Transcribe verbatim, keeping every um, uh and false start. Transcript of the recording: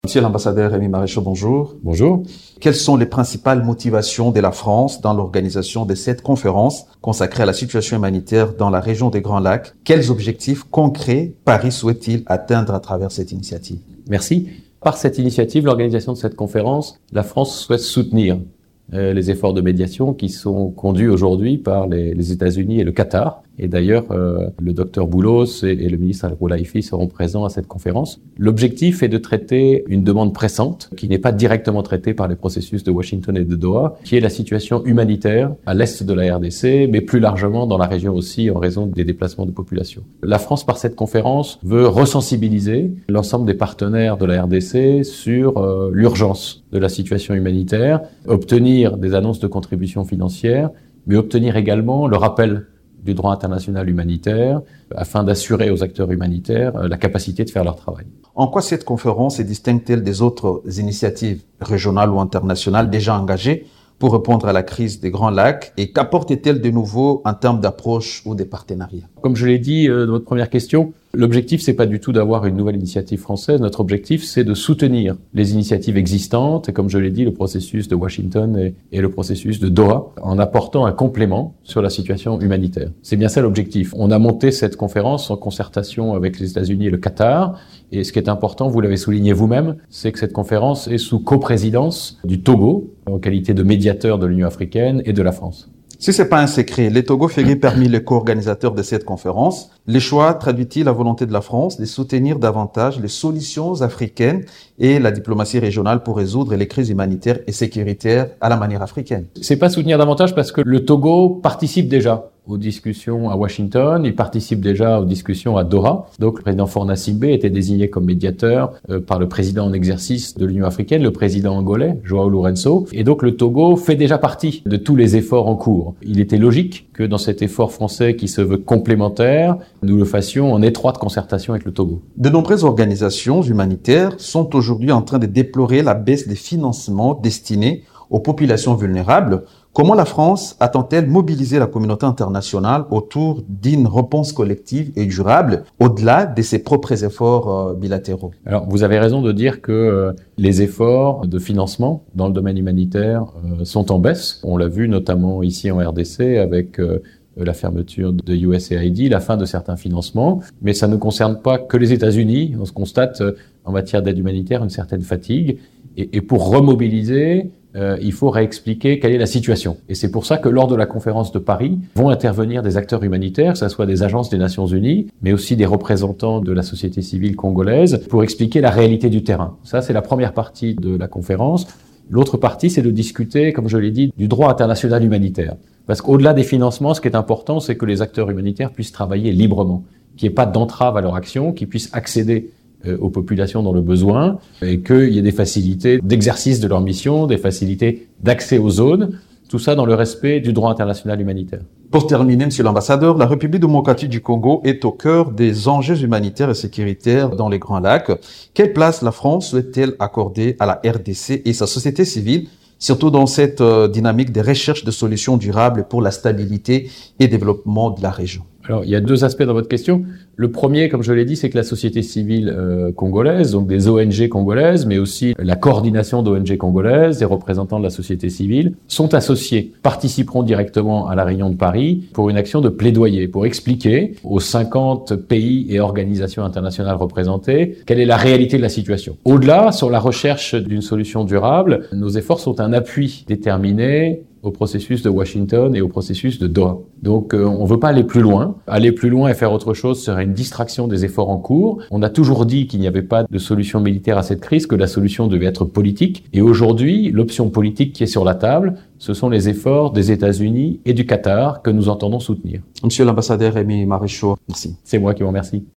Monsieur l'ambassadeur Rémi Maréchal, bonjour. Bonjour. Quelles sont les principales motivations de la France dans l'organisation de cette conférence consacrée à la situation humanitaire dans la région des Grands Lacs? Quels objectifs concrets Paris souhaite-t-il atteindre à travers cette initiative? Merci. Par cette initiative, l'organisation de cette conférence, la France souhaite soutenir euh, les efforts de médiation qui sont conduits aujourd'hui par les, les États-Unis et le Qatar. Et d'ailleurs, euh, le docteur Boulos et, et le ministre Al-Roulaifi seront présents à cette conférence. L'objectif est de traiter une demande pressante qui n'est pas directement traitée par les processus de Washington et de Doha, qui est la situation humanitaire à l'est de la R D C, mais plus largement dans la région aussi en raison des déplacements de population. La France, par cette conférence, veut resensibiliser l'ensemble des partenaires de la R D C sur euh, l'urgence de la situation humanitaire, obtenir des annonces de contributions financières, mais obtenir également le rappel du droit international humanitaire, afin d'assurer aux acteurs humanitaires la capacité de faire leur travail. En quoi cette conférence se distingue-t-elle des autres initiatives régionales ou internationales déjà engagées pour répondre à la crise des Grands Lacs, et qu'apporte-t-elle de nouveau en termes d'approche ou de partenariat? Comme je l'ai dit euh, dans votre première question, l'objectif, c'est pas du tout d'avoir une nouvelle initiative française. Notre objectif, c'est de soutenir les initiatives existantes, et comme je l'ai dit, le processus de Washington et, et le processus de Doha, en apportant un complément sur la situation humanitaire. C'est bien ça l'objectif. On a monté cette conférence en concertation avec les États-Unis et le Qatar, et ce qui est important, vous l'avez souligné vous-même, c'est que cette conférence est sous coprésidence du Togo, en qualité de médiateur de l'Union africaine et de la France. Si c'est pas un secret, le Togo figure parmi les co-organisateurs de cette conférence. Les choix traduit-il la volonté de la France de soutenir davantage les solutions africaines et la diplomatie régionale pour résoudre les crises humanitaires et sécuritaires à la manière africaine? C'est pas soutenir davantage parce que le Togo participe déjà aux discussions à Washington, il participe déjà aux discussions à Doha. Donc le président Faure Gnassingbé était désigné comme médiateur euh, par le président en exercice de l'Union africaine, le président angolais, João Lourenço. Et donc le Togo fait déjà partie de tous les efforts en cours. Il était logique que dans cet effort français qui se veut complémentaire, nous le fassions en étroite concertation avec le Togo. De nombreuses organisations humanitaires sont aujourd'hui en train de déplorer la baisse des financements destinés aux populations vulnérables. Comment la France attend-elle mobiliser la communauté internationale autour d'une réponse collective et durable au-delà de ses propres efforts euh, bilatéraux? Alors, vous avez raison de dire que euh, les efforts de financement dans le domaine humanitaire euh, sont en baisse. On l'a vu notamment ici en R D C avec euh, la fermeture de U S A I D, la fin de certains financements. Mais ça ne concerne pas que les États-Unis. On se constate euh, en matière d'aide humanitaire une certaine fatigue. Et, et pour remobiliser, Euh, il faut réexpliquer quelle est la situation. Et c'est pour ça que lors de la conférence de Paris, vont intervenir des acteurs humanitaires, que ce soit des agences des Nations Unies, mais aussi des représentants de la société civile congolaise, pour expliquer la réalité du terrain. Ça, c'est la première partie de la conférence. L'autre partie, c'est de discuter, comme je l'ai dit, du droit international humanitaire. Parce qu'au-delà des financements, ce qui est important, c'est que les acteurs humanitaires puissent travailler librement, qu'il n'y ait pas d'entrave à leur action, qu'ils puissent accéder aux populations dans le besoin, et qu'il y ait des facilités d'exercice de leur mission, des facilités d'accès aux zones, tout ça dans le respect du droit international humanitaire. Pour terminer, Monsieur l'ambassadeur, la République démocratique du Congo est au cœur des enjeux humanitaires et sécuritaires dans les Grands Lacs. Quelle place la France souhaite-t-elle accorder à la R D C et sa société civile, surtout dans cette euh, dynamique de recherche de solutions durables pour la stabilité et développement de la région? Alors, il y a deux aspects dans votre question. Le premier, comme je l'ai dit, c'est que la société civile euh, congolaise, donc des O N G congolaises, mais aussi la coordination d'O N G congolaises, des représentants de la société civile, sont associés, participeront directement à la réunion de Paris pour une action de plaidoyer, pour expliquer aux cinquante pays et organisations internationales représentées quelle est la réalité de la situation. Au-delà, sur la recherche d'une solution durable, nos efforts sont un appui déterminé au processus de Washington et au processus de Doha. Donc euh, on ne veut pas aller plus loin. Aller plus loin et faire autre chose serait une distraction des efforts en cours. On a toujours dit qu'il n'y avait pas de solution militaire à cette crise, que la solution devait être politique. Et aujourd'hui, l'option politique qui est sur la table, ce sont les efforts des États-Unis et du Qatar que nous entendons soutenir. Monsieur l'ambassadeur Rémi Maréchal, merci. C'est moi qui vous remercie.